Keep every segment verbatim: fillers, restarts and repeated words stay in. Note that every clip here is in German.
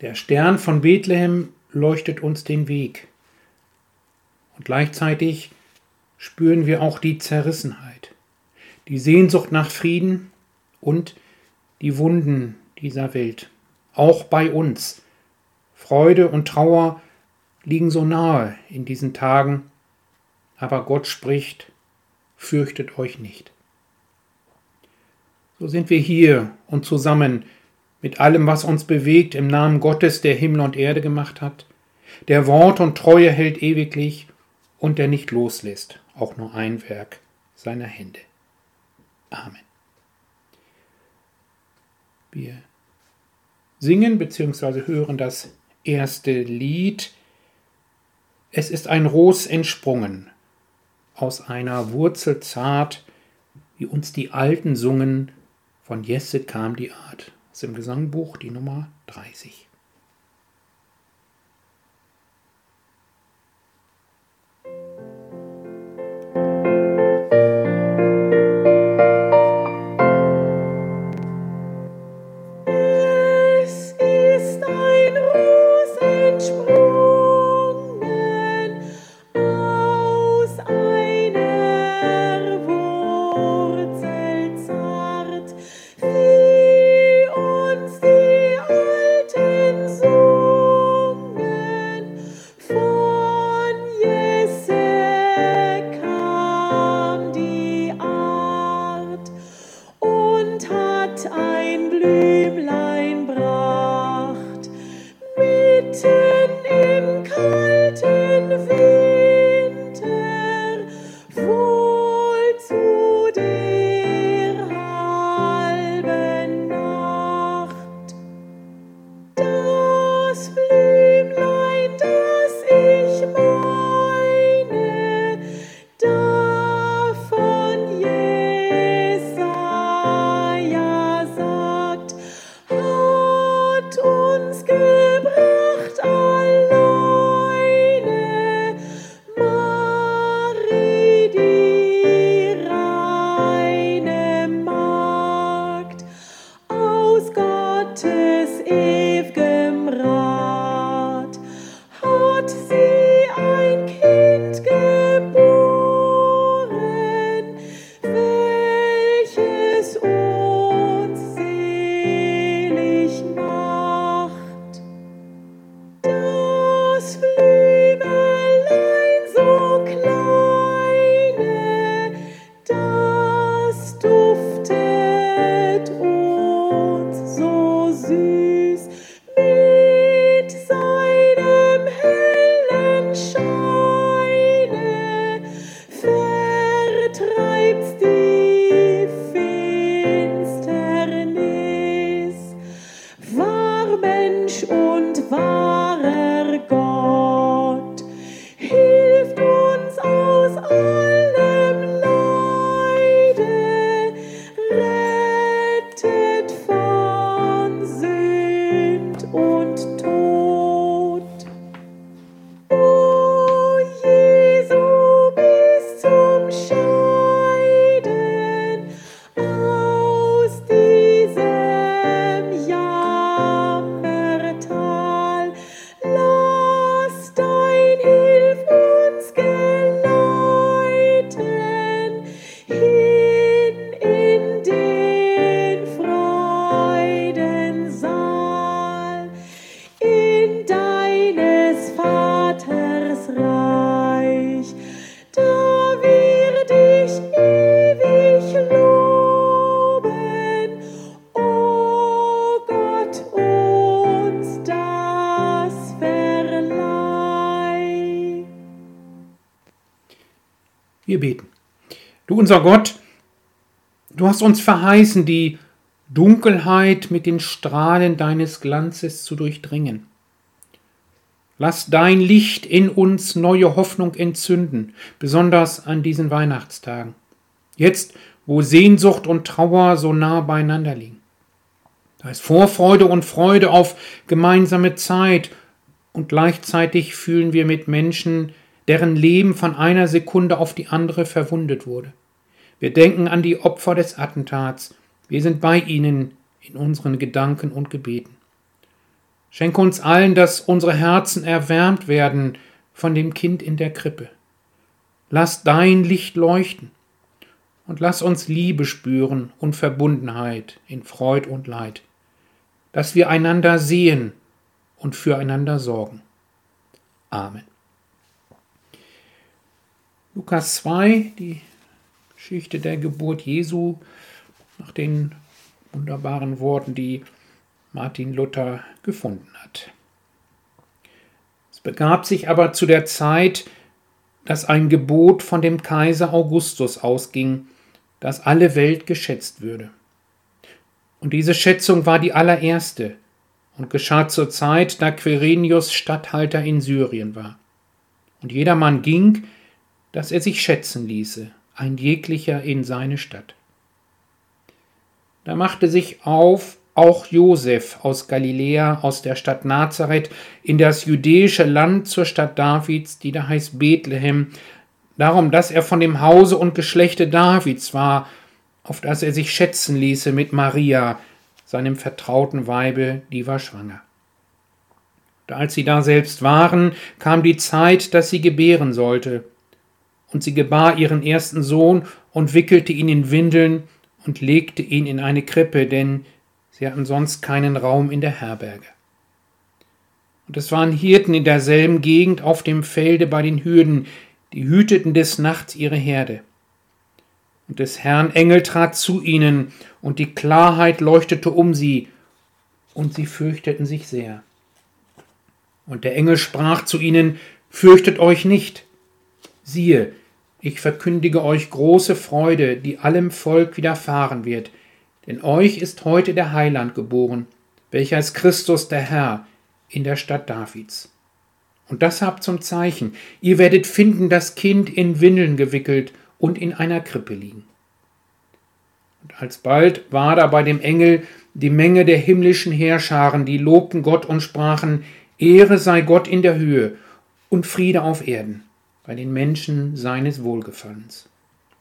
Der Stern von Bethlehem leuchtet uns den Weg. Und gleichzeitig spüren wir auch die Zerrissenheit, die Sehnsucht nach Frieden und die Wunden dieser Welt. Auch bei uns. Freude und Trauer liegen so nahe in diesen Tagen, aber Gott spricht, fürchtet euch nicht. So sind wir hier und zusammen mit allem, was uns bewegt, im Namen Gottes, der Himmel und Erde gemacht hat, der Wort und Treue hält ewiglich und der nicht loslässt, auch nur ein Werk seiner Hände. Amen. Wir singen bzw. hören das erste Lied. Es ist ein Ros entsprungen, aus einer Wurzel zart, wie uns die Alten sungen, von Jesset kam die Art. Aus dem Gesangbuch die Nummer dreißig. Wir beten. Du unser Gott, du hast uns verheißen, die Dunkelheit mit den Strahlen deines Glanzes zu durchdringen. Lass dein Licht in uns neue Hoffnung entzünden, besonders an diesen Weihnachtstagen. Jetzt, wo Sehnsucht und Trauer so nah beieinander liegen. Da ist Vorfreude und Freude auf gemeinsame Zeit und gleichzeitig fühlen wir mit Menschen, deren Leben von einer Sekunde auf die andere verwundet wurde. Wir denken an die Opfer des Attentats. Wir sind bei ihnen in unseren Gedanken und Gebeten. Schenke uns allen, dass unsere Herzen erwärmt werden von dem Kind in der Krippe. Lass dein Licht leuchten und lass uns Liebe spüren und Verbundenheit in Freud und Leid, dass wir einander sehen und füreinander sorgen. Amen. Lukas zwei, die Geschichte der Geburt Jesu, nach den wunderbaren Worten, die Martin Luther gefunden hat. Es begab sich aber zu der Zeit, dass ein Gebot von dem Kaiser Augustus ausging, dass alle Welt geschätzt würde. Und diese Schätzung war die allererste und geschah zur Zeit, da Quirinius Statthalter in Syrien war. Und jedermann ging, dass er sich schätzen ließe, ein jeglicher in seine Stadt. Da machte sich auf auch Josef aus Galiläa, aus der Stadt Nazareth, in das jüdische Land zur Stadt Davids, die da heißt Bethlehem, darum, dass er von dem Hause und Geschlechte Davids war, auf das er sich schätzen ließe mit Maria, seinem vertrauten Weibe, die war schwanger. Und als sie da selbst waren, kam die Zeit, dass sie gebären sollte. Und sie gebar ihren ersten Sohn und wickelte ihn in Windeln und legte ihn in eine Krippe, denn sie hatten sonst keinen Raum in der Herberge. Und es waren Hirten in derselben Gegend auf dem Felde bei den Hürden, die hüteten des Nachts ihre Herde. Und des Herrn Engel trat zu ihnen, und die Klarheit leuchtete um sie, und sie fürchteten sich sehr. Und der Engel sprach zu ihnen: Fürchtet euch nicht. Siehe, ich verkündige euch große Freude, die allem Volk widerfahren wird, denn euch ist heute der Heiland geboren, welcher ist Christus der Herr, in der Stadt Davids. Und das habt zum Zeichen: Ihr werdet finden das Kind in Windeln gewickelt und in einer Krippe liegen. Und alsbald war da bei dem Engel die Menge der himmlischen Heerscharen, die lobten Gott und sprachen: Ehre sei Gott in der Höhe und Friede auf Erden, bei den Menschen seines Wohlgefallens.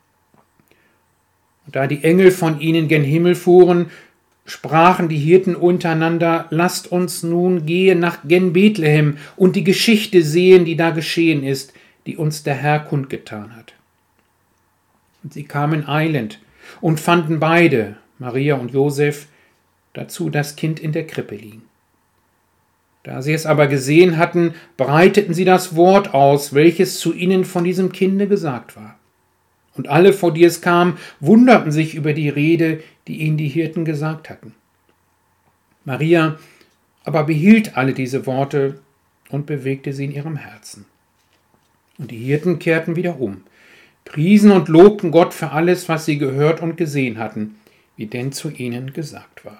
Und da die Engel von ihnen gen Himmel fuhren, sprachen die Hirten untereinander: Lasst uns nun gehen nach gen Bethlehem und die Geschichte sehen, die da geschehen ist, die uns der Herr kundgetan hat. Und sie kamen eilend und fanden beide, Maria und Josef, dazu das Kind in der Krippe liegen. Da sie es aber gesehen hatten, breiteten sie das Wort aus, welches zu ihnen von diesem Kinde gesagt war. Und alle, vor die es kam, wunderten sich über die Rede, die ihnen die Hirten gesagt hatten. Maria aber behielt alle diese Worte und bewegte sie in ihrem Herzen. Und die Hirten kehrten wieder um, priesen und lobten Gott für alles, was sie gehört und gesehen hatten, wie denn zu ihnen gesagt war.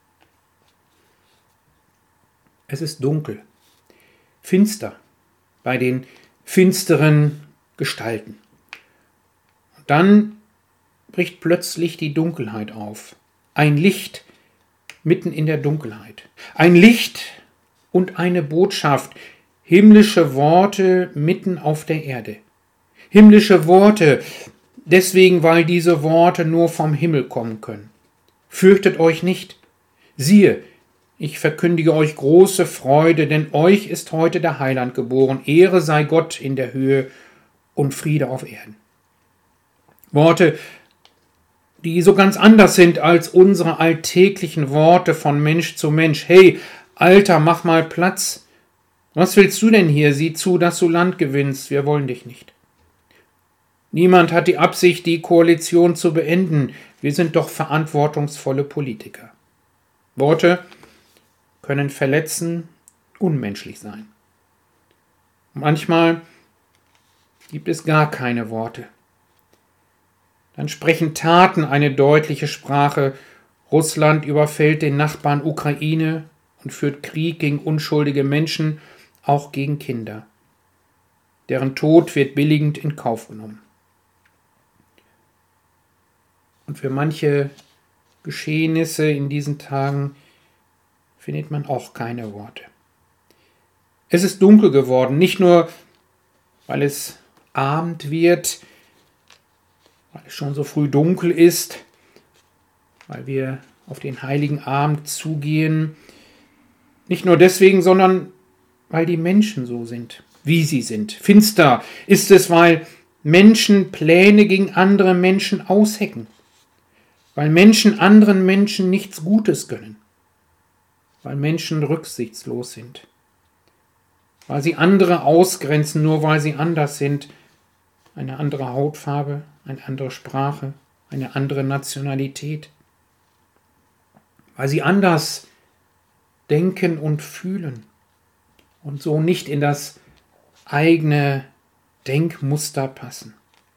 Es ist dunkel, finster bei den finsteren Gestalten. Und dann bricht plötzlich die Dunkelheit auf. Ein Licht mitten in der Dunkelheit. Ein Licht und eine Botschaft. Himmlische Worte mitten auf der Erde. Himmlische Worte, deswegen, weil diese Worte nur vom Himmel kommen können. Fürchtet euch nicht. Siehe, ich verkündige euch große Freude, denn euch ist heute der Heiland geboren. Ehre sei Gott in der Höhe und Friede auf Erden. Worte, die so ganz anders sind als unsere alltäglichen Worte von Mensch zu Mensch. Hey, Alter, mach mal Platz. Was willst du denn hier? Sieh zu, dass du Land gewinnst. Wir wollen dich nicht. Niemand hat die Absicht, die Koalition zu beenden. Wir sind doch verantwortungsvolle Politiker. Worte können verletzen, unmenschlich sein. Manchmal gibt es gar keine Worte. Dann sprechen Taten eine deutliche Sprache. Russland überfällt den Nachbarn Ukraine und führt Krieg gegen unschuldige Menschen, auch gegen Kinder. Deren Tod wird billigend in Kauf genommen. Und für manche Geschehnisse in diesen Tagen findet man auch keine Worte. Es ist dunkel geworden, nicht nur, weil es Abend wird, weil es schon so früh dunkel ist, weil wir auf den heiligen Abend zugehen. Nicht nur deswegen, sondern weil die Menschen so sind, wie sie sind. Finster ist es, weil Menschen Pläne gegen andere Menschen aushecken, weil Menschen anderen Menschen nichts Gutes gönnen, weil Menschen rücksichtslos sind, weil sie andere ausgrenzen, nur weil sie anders sind, eine andere Hautfarbe, eine andere Sprache, eine andere Nationalität, weil sie anders denken und fühlen und so nicht in das eigene Denkmuster passen.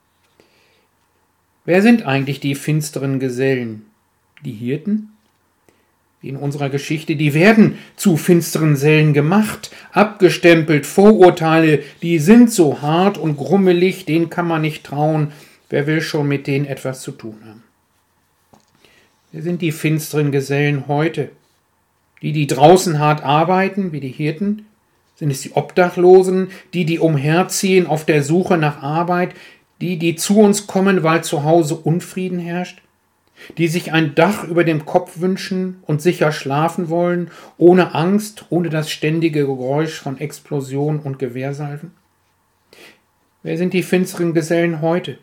Wer sind eigentlich die finsteren Gesellen? Die Hirten? Wie in unserer Geschichte, die werden zu finsteren Gesellen gemacht, abgestempelt, Vorurteile, die sind so hart und grummelig, denen kann man nicht trauen, wer will schon mit denen etwas zu tun haben? Wer sind die finsteren Gesellen heute? Die, die draußen hart arbeiten, wie die Hirten? Sind es die Obdachlosen, die, die umherziehen auf der Suche nach Arbeit, die, die zu uns kommen, weil zu Hause Unfrieden herrscht? Die sich ein Dach über dem Kopf wünschen und sicher schlafen wollen, ohne Angst, ohne das ständige Geräusch von Explosionen und Gewehrsalven? Wer sind die finsteren Gesellen heute?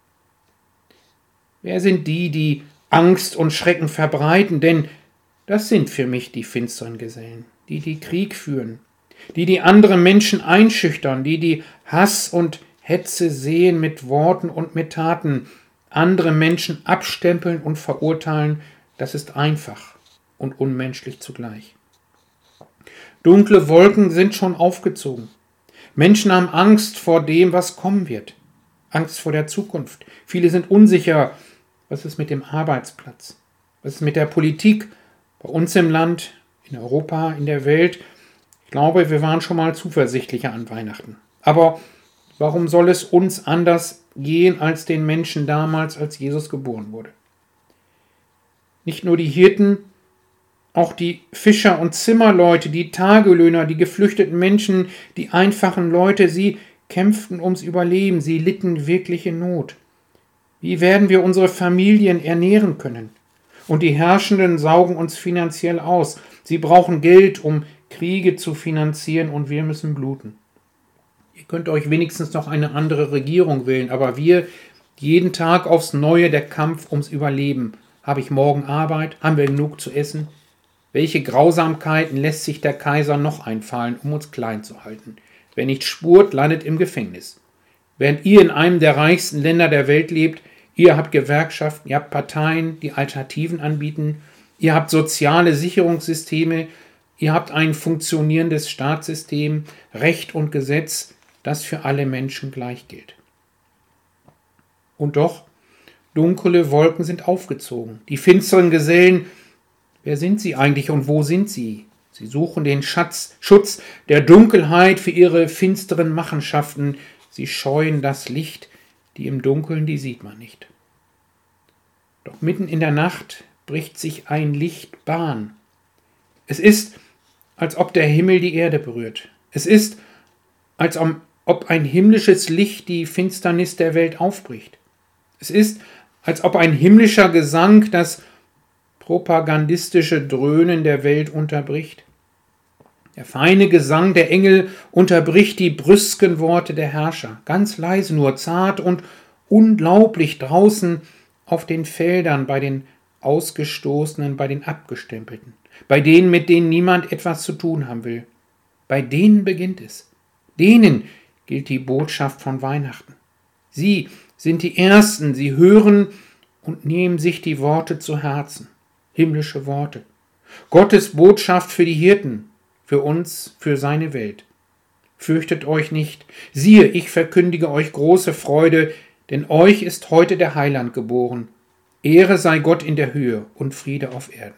Wer sind die, die Angst und Schrecken verbreiten? Denn das sind für mich die finsteren Gesellen, die, die Krieg führen, die, die andere Menschen einschüchtern, die, die Hass und Hetze sehen mit Worten und mit Taten, andere Menschen abstempeln und verurteilen, das ist einfach und unmenschlich zugleich. Dunkle Wolken sind schon aufgezogen. Menschen haben Angst vor dem, was kommen wird. Angst vor der Zukunft. Viele sind unsicher, was ist mit dem Arbeitsplatz? Was ist mit der Politik? Bei uns im Land, in Europa, in der Welt. Ich glaube, wir waren schon mal zuversichtlicher an Weihnachten. Aber warum soll es uns anders gehen als den Menschen damals, als Jesus geboren wurde? Nicht nur die Hirten, auch die Fischer und Zimmerleute, die Tagelöhner, die geflüchteten Menschen, die einfachen Leute, sie kämpften ums Überleben, sie litten wirkliche Not. Wie werden wir unsere Familien ernähren können? Und die Herrschenden saugen uns finanziell aus. Sie brauchen Geld, um Kriege zu finanzieren, und wir müssen bluten. Ihr könnt euch wenigstens noch eine andere Regierung wählen, aber wir, jeden Tag aufs Neue der Kampf ums Überleben. Habe ich morgen Arbeit? Haben wir genug zu essen? Welche Grausamkeiten lässt sich der Kaiser noch einfallen, um uns klein zu halten? Wer nicht spurt, landet im Gefängnis. Während ihr in einem der reichsten Länder der Welt lebt, ihr habt Gewerkschaften, ihr habt Parteien, die Alternativen anbieten, ihr habt soziale Sicherungssysteme, ihr habt ein funktionierendes Staatssystem, Recht und Gesetz, das für alle Menschen gleich gilt. Und doch, dunkle Wolken sind aufgezogen. Die finsteren Gesellen, wer sind sie eigentlich und wo sind sie? Sie suchen den Schatz, Schutz der Dunkelheit für ihre finsteren Machenschaften. Sie scheuen das Licht, die im Dunkeln, die sieht man nicht. Doch mitten in der Nacht bricht sich ein Licht Bahn. Es ist, als ob der Himmel die Erde berührt. Es ist, als ob ein himmlisches Licht die Finsternis der Welt aufbricht. Es ist, als ob ein himmlischer Gesang das propagandistische Dröhnen der Welt unterbricht. Der feine Gesang der Engel unterbricht die brüsken Worte der Herrscher, ganz leise, nur zart und unglaublich draußen auf den Feldern, bei den Ausgestoßenen, bei den Abgestempelten, bei denen, mit denen niemand etwas zu tun haben will. Bei denen beginnt es. Denen gilt die Botschaft von Weihnachten. Sie sind die Ersten, sie hören und nehmen sich die Worte zu Herzen. Himmlische Worte. Gottes Botschaft für die Hirten, für uns, für seine Welt. Fürchtet euch nicht. Siehe, ich verkündige euch große Freude, denn euch ist heute der Heiland geboren. Ehre sei Gott in der Höhe und Friede auf Erden.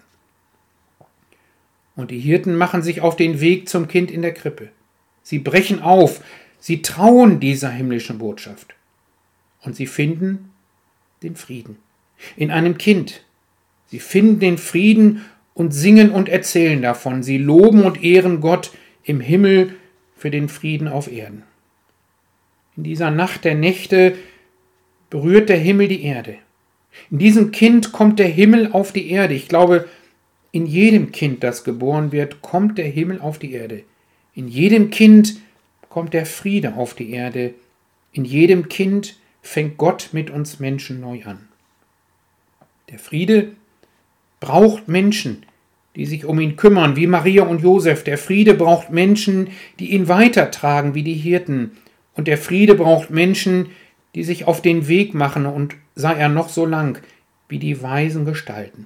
Und die Hirten machen sich auf den Weg zum Kind in der Krippe. Sie brechen auf, sie trauen dieser himmlischen Botschaft. Und sie finden den Frieden in einem Kind. Sie finden den Frieden und singen und erzählen davon. Sie loben und ehren Gott im Himmel für den Frieden auf Erden. In dieser Nacht der Nächte berührt der Himmel die Erde. In diesem Kind kommt der Himmel auf die Erde. Ich glaube, In jedem Kind, das geboren wird, kommt der Himmel auf die Erde. In jedem Kind kommt der Friede auf die Erde. In jedem Kind fängt Gott mit uns Menschen neu an. Der Friede braucht Menschen, die sich um ihn kümmern, wie Maria und Josef. Der Friede braucht Menschen, die ihn weitertragen, wie die Hirten. Und der Friede braucht Menschen, die sich auf den Weg machen, und sei er noch so lang, wie die weisen Gestalten.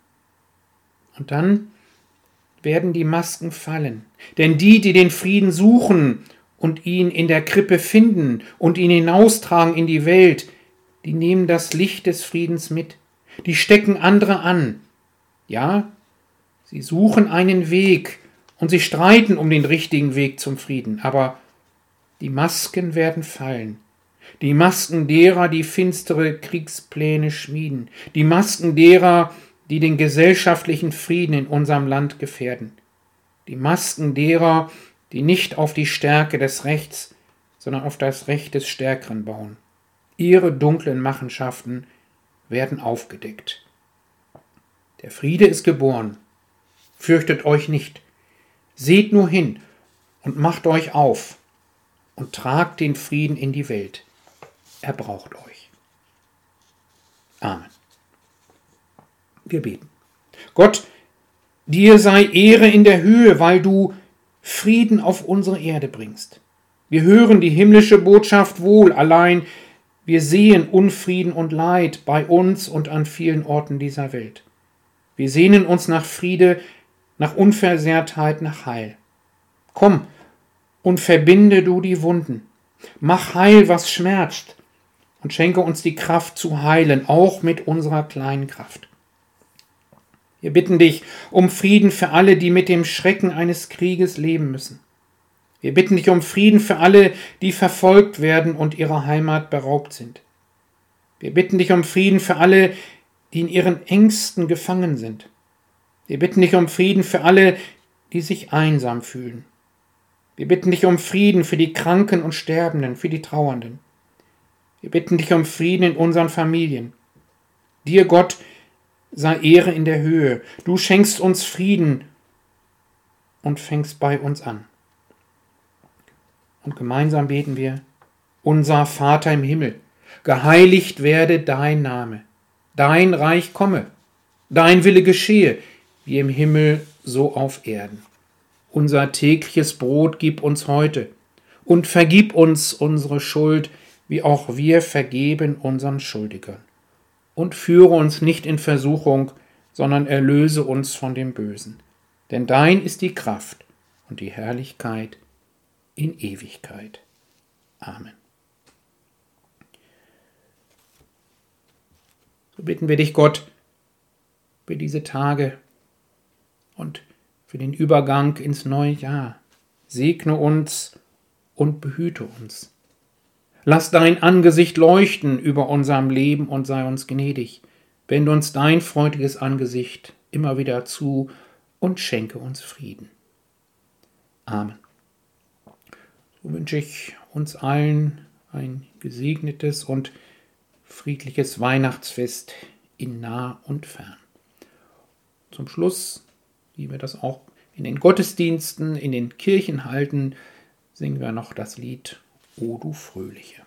Und dann werden die Masken fallen. Denn die, die den Frieden suchen und ihn in der Krippe finden und ihn hinaustragen in die Welt, die nehmen das Licht des Friedens mit. Die stecken andere an. Ja, sie suchen einen Weg und sie streiten um den richtigen Weg zum Frieden. Aber die Masken werden fallen. Die Masken derer, die finstere Kriegspläne schmieden. Die Masken derer, die den gesellschaftlichen Frieden in unserem Land gefährden. Die Masken derer, die nicht auf die Stärke des Rechts, sondern auf das Recht des Stärkeren bauen. Ihre dunklen Machenschaften werden aufgedeckt. Der Friede ist geboren. Fürchtet euch nicht. Seht nur hin und macht euch auf und tragt den Frieden in die Welt. Er braucht euch. Amen. Wir beten. Gott, dir sei Ehre in der Höhe, weil du Frieden auf unsere Erde bringst. Wir hören die himmlische Botschaft wohl, allein wir sehen Unfrieden und Leid bei uns und an vielen Orten dieser Welt. Wir sehnen uns nach Friede, nach Unversehrtheit, nach Heil. Komm und verbinde du die Wunden. Mach heil, was schmerzt, und schenke uns die Kraft zu heilen, auch mit unserer kleinen Kraft. Wir bitten dich um Frieden für alle, die mit dem Schrecken eines Krieges leben müssen. Wir bitten dich um Frieden für alle, die verfolgt werden und ihrer Heimat beraubt sind. Wir bitten dich um Frieden für alle, die in ihren Ängsten gefangen sind. Wir bitten dich um Frieden für alle, die sich einsam fühlen. Wir bitten dich um Frieden für die Kranken und Sterbenden, für die Trauernden. Wir bitten dich um Frieden in unseren Familien. Dir, Gott, sei Ehre in der Höhe. Du schenkst uns Frieden und fängst bei uns an. Und gemeinsam beten wir: Unser Vater im Himmel, geheiligt werde dein Name. Dein Reich komme, dein Wille geschehe, wie im Himmel, so auf Erden. Unser tägliches Brot gib uns heute und vergib uns unsere Schuld, wie auch wir vergeben unseren Schuldigern. Und führe uns nicht in Versuchung, sondern erlöse uns von dem Bösen. Denn dein ist die Kraft und die Herrlichkeit in Ewigkeit. Amen. So bitten wir dich, Gott, für diese Tage und für den Übergang ins neue Jahr. Segne uns und behüte uns. Lass dein Angesicht leuchten über unserem Leben und sei uns gnädig. Wende uns dein freundliches Angesicht immer wieder zu und schenke uns Frieden. Amen. So wünsche ich uns allen ein gesegnetes und friedliches Weihnachtsfest in nah und fern. Zum Schluss, wie wir das auch in den Gottesdiensten, in den Kirchen halten, singen wir noch das Lied O du Fröhliche.